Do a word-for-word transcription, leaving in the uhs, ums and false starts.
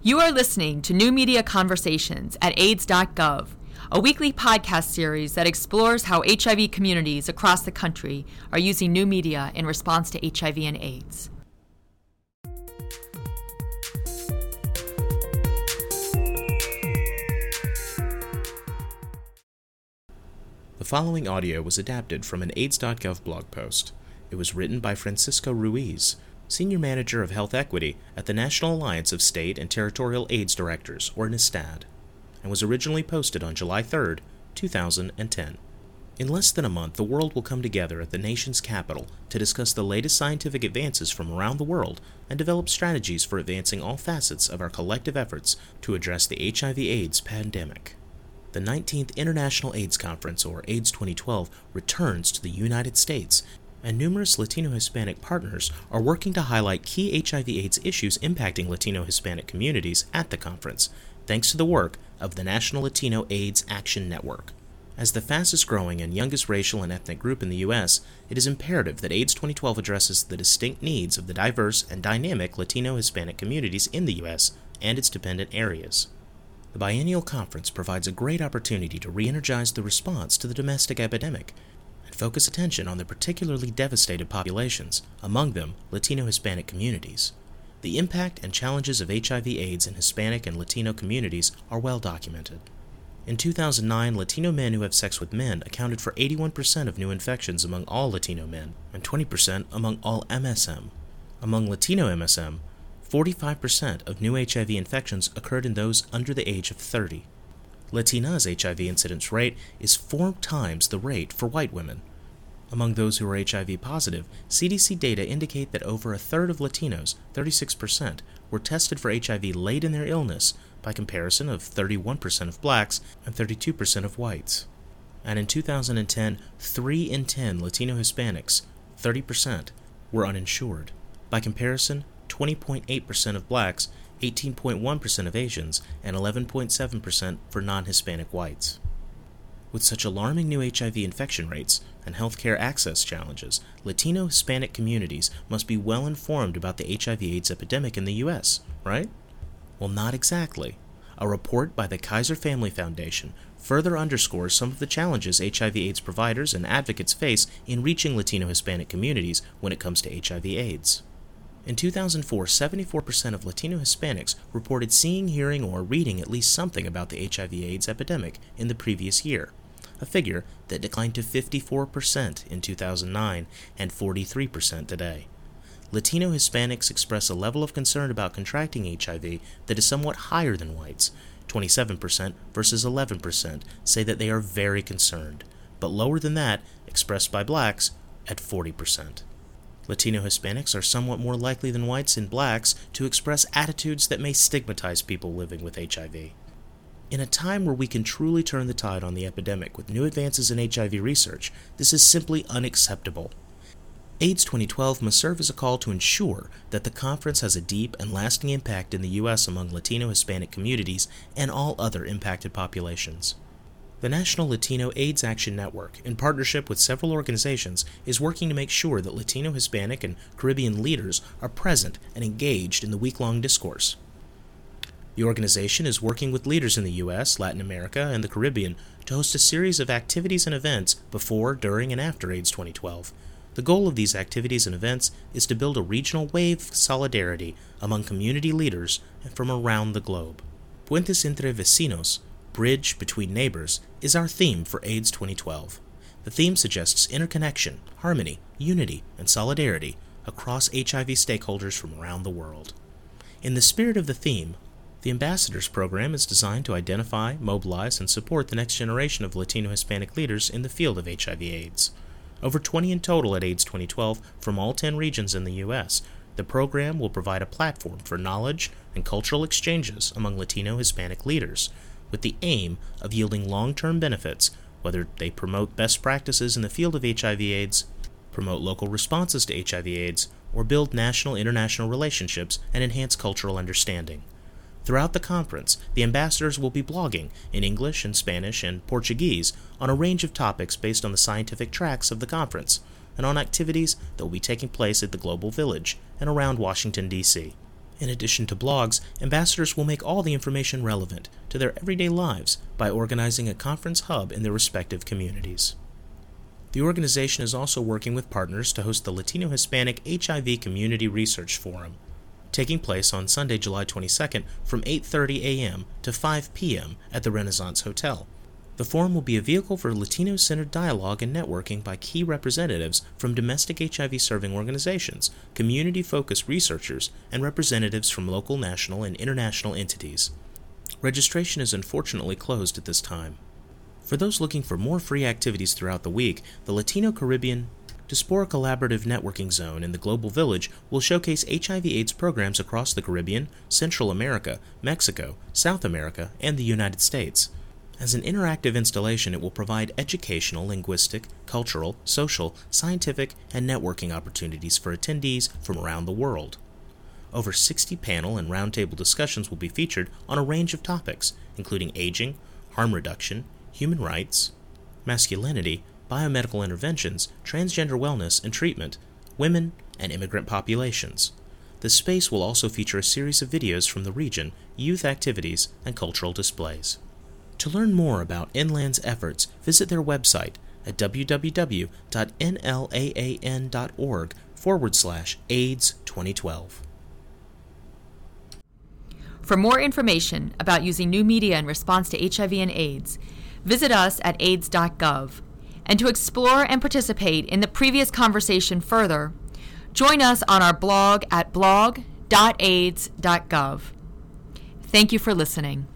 You are listening to New Media Conversations at AIDS dot gov, a weekly podcast series that explores how H I V communities across the country are using new media in response to H I V and AIDS. The following audio was adapted from an AIDS dot gov blog post. It was written by Francisco Ruiz, Senior Manager of Health Equity at the National Alliance of State and Territorial AIDS Directors, or NASTAD, and was originally posted on July third, two thousand ten. In less than a month, the world will come together at the nation's capital to discuss the latest scientific advances from around the world and develop strategies for advancing all facets of our collective efforts to address the H I V AIDS pandemic. The nineteenth International AIDS Conference, or AIDS twenty twelve, returns to the United States, and numerous Latino-Hispanic partners are working to highlight key H I V AIDS issues impacting Latino-Hispanic communities at the conference, thanks to the work of the National Latino AIDS Action Network. As the fastest-growing and youngest racial and ethnic group in the U S, it is imperative that AIDS twenty twelve addresses the distinct needs of the diverse and dynamic Latino-Hispanic communities in the U S and its dependent areas. The biennial conference provides a great opportunity to re-energize the response to the domestic epidemic and focus attention on the particularly devastated populations, among them Latino-Hispanic communities. The impact and challenges of H I V AIDS in Hispanic and Latino communities are well documented. In two thousand nine, Latino men who have sex with men accounted for eighty-one percent of new infections among all Latino men and twenty percent among all M S M. Among Latino M S M, forty-five percent of new H I V infections occurred in those under the age of thirty. Latina's H I V incidence rate is four times the rate for white women. Among those who are H I V positive, C D C data indicate that over a third of Latinos, thirty-six percent, were tested for H I V late in their illness, by comparison of thirty-one percent of blacks and thirty-two percent of whites. And in two thousand ten, three in ten Latino Hispanics, thirty percent, were uninsured. By comparison, twenty point eight percent of blacks, eighteen point one percent of Asians, and eleven point seven percent for non-Hispanic whites. With such alarming new H I V infection rates and healthcare access challenges, Latino-Hispanic communities must be well informed about the H I V AIDS epidemic in the U S, right? Well, not exactly. A report by the Kaiser Family Foundation further underscores some of the challenges H I V AIDS providers and advocates face in reaching Latino-Hispanic communities when it comes to H I V AIDS. In two thousand four, seventy-four percent of Latino Hispanics reported seeing, hearing, or reading at least something about the H I V AIDS epidemic in the previous year, a figure that declined to fifty-four percent in two thousand nine and forty-three percent today. Latino Hispanics express a level of concern about contracting H I V that is somewhat higher than whites. twenty-seven percent versus eleven percent say that they are very concerned, but lower than that expressed by blacks at forty percent. Latino Hispanics are somewhat more likely than whites and blacks to express attitudes that may stigmatize people living with H I V. In a time where we can truly turn the tide on the epidemic with new advances in H I V research, this is simply unacceptable. AIDS twenty twelve must serve as a call to ensure that the conference has a deep and lasting impact in the U S among Latino Hispanic communities and all other impacted populations. The National Latino AIDS Action Network, in partnership with several organizations, is working to make sure that Latino, Hispanic, and Caribbean leaders are present and engaged in the week-long discourse. The organization is working with leaders in the U S, Latin America, and the Caribbean to host a series of activities and events before, during, and after AIDS twenty twelve. The goal of these activities and events is to build a regional wave of solidarity among community leaders from around the globe. Puentes entre Vecinos, Bridge Between Neighbors, is our theme for AIDS twenty twelve. The theme suggests interconnection, harmony, unity, and solidarity across H I V stakeholders from around the world. In the spirit of the theme, the Ambassadors Program is designed to identify, mobilize, and support the next generation of Latino Hispanic leaders in the field of H I V AIDS. Over twenty in total at AIDS twenty twelve from all ten regions in the U S, the program will provide a platform for knowledge and cultural exchanges among Latino Hispanic leaders, with the aim of yielding long-term benefits, whether they promote best practices in the field of H I V AIDS, promote local responses to H I V AIDS, or build national-international relationships and enhance cultural understanding. Throughout the conference, the ambassadors will be blogging in English and Spanish and Portuguese on a range of topics based on the scientific tracks of the conference, and on activities that will be taking place at the Global Village and around Washington, D C In addition to blogs, ambassadors will make all the information relevant to their everyday lives by organizing a conference hub in their respective communities. The organization is also working with partners to host the Latino Hispanic H I V Community Research Forum, taking place on Sunday, July twenty-second from eight thirty a.m. to five p.m. at the Renaissance Hotel. The forum will be a vehicle for Latino-centered dialogue and networking by key representatives from domestic H I V-serving organizations, community-focused researchers, and representatives from local, national, and international entities. Registration is unfortunately closed at this time. For those looking for more free activities throughout the week, the Latino Caribbean Diaspora Collaborative Networking Zone in the Global Village will showcase H I V AIDS programs across the Caribbean, Central America, Mexico, South America, and the United States. As an interactive installation, it will provide educational, linguistic, cultural, social, scientific, and networking opportunities for attendees from around the world. Over sixty panel and roundtable discussions will be featured on a range of topics, including aging, harm reduction, human rights, masculinity, biomedical interventions, transgender wellness and treatment, women, and immigrant populations. The space will also feature a series of videos from the region, youth activities, and cultural displays. To learn more about N LAN's efforts, visit their website at www.nlaan.org forward slash AIDS 2012. For more information about using new media in response to H I V and AIDS, visit us at aids dot gov. And to explore and participate in the previous conversation further, join us on our blog at blog dot aids dot gov. Thank you for listening.